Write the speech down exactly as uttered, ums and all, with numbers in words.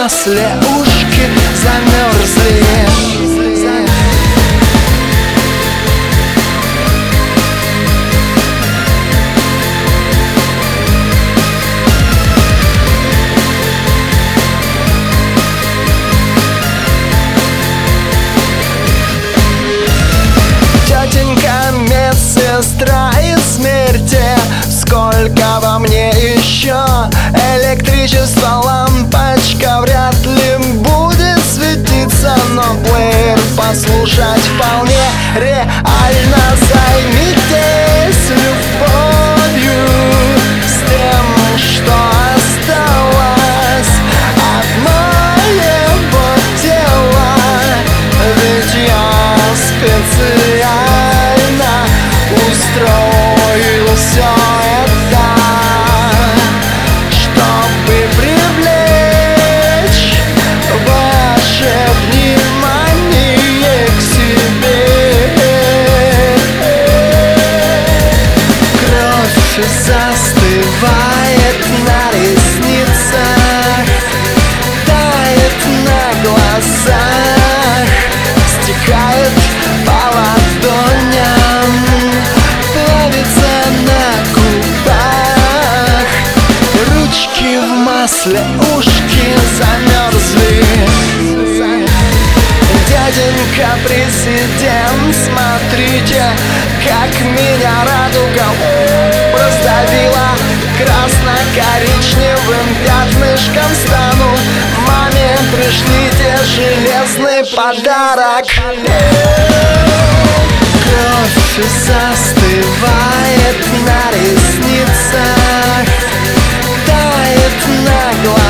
масле ушки замерзли. Медсестра из смерти, сколько во мне еще электричество, лампочка вряд ли будет светиться, но плеер послушать вполне реально. Займитесь любовью с тем, что осталось от моего тела, ведь я специально устроил все это, чтобы привлечь ваше внимание к себе. Кровь застывает на ресницах, тает на глазах, стекает по ладоням, на губах. Ручки в масле, ушки замерзли. Дяденька президент, смотрите, как меня радуга раздавила. Красно-коричневым пятнышком стану. Маме пришлите железный подарок. Кровь застывает на ресницах, тает на глазах.